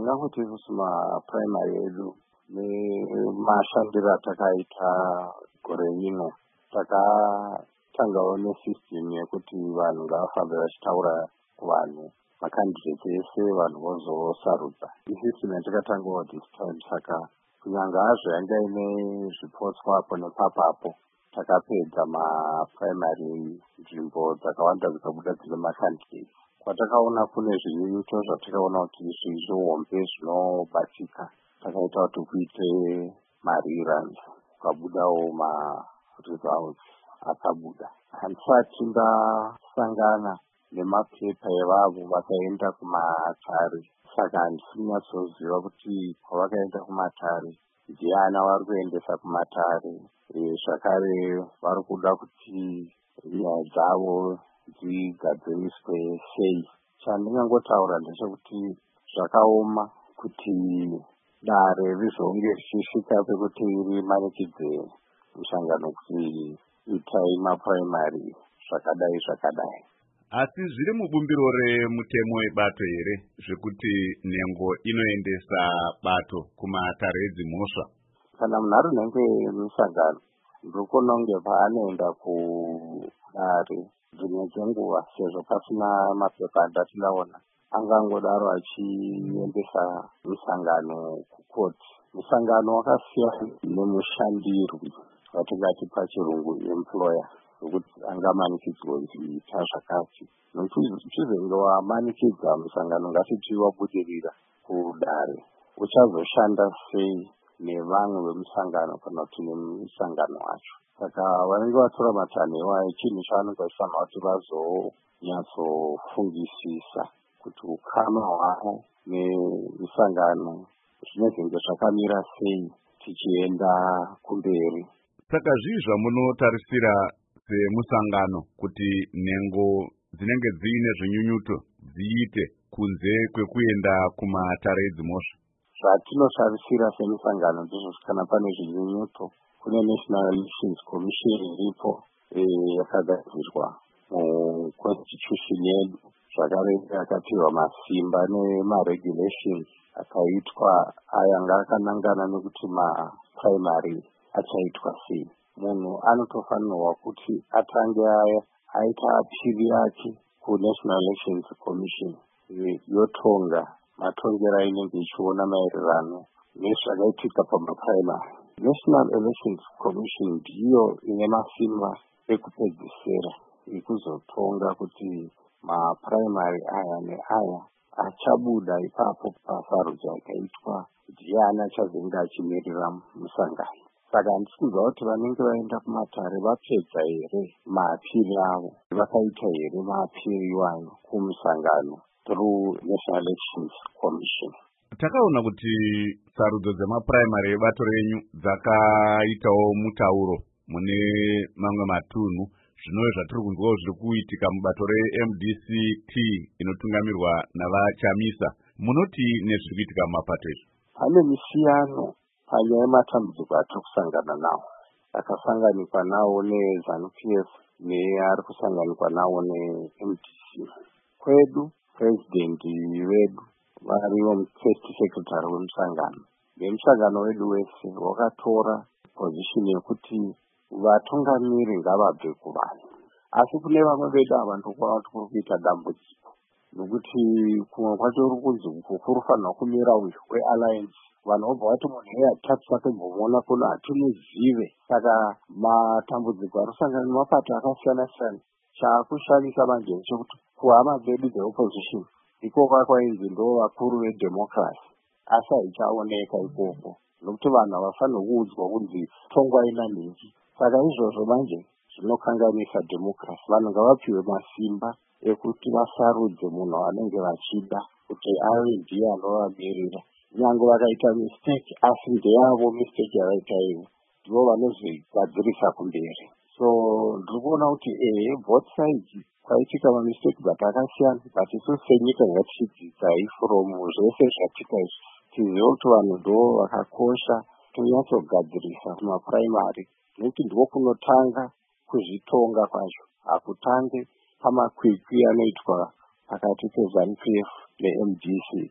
ndingakuti kusima primary edu nemashandiro atakaita gore rino takatangawo nesystem yekuti vanhu ngavafambe vachitaura kuvanhu makandidate ese vanhu vozosarudza. Isystem yatakatangawo this time, saka kunyanga hazvo yanga ine zvipotswa apo nepapapo takapedza maprimary nzvimbo dzakawanda dzikabuda dzine makandidate. Kwatakaona kune zvinyunyuto zvatakaona kuti zvihombe zvinobatsika, takaita kuti kuite mareruns, kwabudawo maresults akabuda. Handisati ndasangana nemapepa evavo vakaenda kumatare, saka handisi kunyatsoziva kuti kwavakaenda kumatare ndiani vari kuendesa kumatare, zvakare vari kuda kuti nyaya dzavo dzigadziriswe sei. Chandingangotaura ndechekuti zvakaoma kuti dare rizonge richisvika pekuti rimanikidze mushangano kuti itai maprimary zvakadai. Asi zviri mubumbiro remutemo webato here zvekuti nhengo inoendesa bato kumatare edzimhosva? Kana munhu ari nhengo yemusangano, ndikuona kunge paanoenda kudare dzimwe dzenguva, sezvo pasina mapepa andatindaona, angangodaro achiendesa musangano kukoti. Musangano wakasiyana nemushandirwi watingati pachirungu employer, zvokuti angamanikidzwa kuita zvakati. Uchizenge wamanikidza musangano, ngatiti wabudirira kudare, uchazoshanda sei nevamwe vemusangano kana kuti nemusangano wacho? Saka vanenge vatora matanhewa echinhu chavanenge vachifanira kuti vazonyatsofungisisa kuti ukama hwavo nemusangano zvinezenge zvakamira sei tichienda kumberi. Saka zvii zvamunotarisira semusangano kuti nhengo dzinenge dziine zvinyunyuto dziite kunze kwekuenda kumatare edzimhosva? Zvatinotarisira semusangano ndizvo kana pane zvinyunyuto, kune National Elections Commission iripo yakagadzirwa muconstitution yedu, zvakare yakapihwa masimba nemaregulations akaitwa ayanga akanangana nekuti maprimary achaitwa sei. Munhu anotofanirwa kuti atange aita apiri yake kuNational Elections Commission yotonga matongero ainenge ichiona maererano nezvakaitika pamaprimary. National Elections Commission ndiyo ine masimba ekupedzisira ekuzotonga kuti maprimary aya neaya achabuda ipapo pasarudzo yakaitwa ndiani achazenge achimirira musangano. Saka handisi kuziva kuti vanenge vaenda kumatare vapedza here maapiri avo, vakaita here maapiri iwayo kumusangano through National Elections Commission. Takaona kuti sarudzo dzemaprimary ebato renyu dzakaitawo mutauro mune mamwe matunhu. Zvinove zvatiri kunzwawo zviri kuitika mubato reMDC-T inotungamirwa navachamisa. Munoti nezviri kuitika mumapato izvi? Pane misiyano panyaya yematambudziko atiri kusangana nawo, akasanganikwa nawo neZANU-PF neari kusanganikwa nawo neMDC. Kwedu president vedu variwo first secretary wemusangano, nemusangano wedu wese wakatora position yekuti vatungamiri ngavabve kuvanhu. Asi kune vamwe vedu ava ndokwaona kuti kuri kuita dambudziko, nokuti kumwe kwacho uri kunzi kurufanirwa kumira uyu wealliance, vanhu vobva vati munhu eyatatu atombomuona kuno hatimuzive. Saka matambudziko anosangana nemapato akasiyana siyana. Chaakushamisa manje ndechekuti kuhama dzedu dzeopposition iko kwakwainzi ndo vakuru vedemocracy, asi haichaoneka ikoko, nokuti vanhu havafanirwi kuudzwa kunzi tongwa ina nhingi. Saka izvozvo manje zvinokanganisa democracy. Vanhu ngavapiwe masimba ekuti vasarudze munhu vanenge vachida kuti ave ndiye anovamirira. Nyange vakaita mistake, asi ndeyavo mistake yavaita ivo, ndivo vanozvigadzirisa kumberi. So ndiri kuona kuti both sides kwaitika mamistake akasiyana, but isu senyika ngatichidzidzai from zvese zvatika izvi. Tizive kuti vanhu ndo vakakosha tonyatsogadzirisa kumaprimary, nekuti ndiko kunotanga kuzvitonga kwacho, hakutange pamakwikwi anoitwa pakati peZANU-PF neMDC.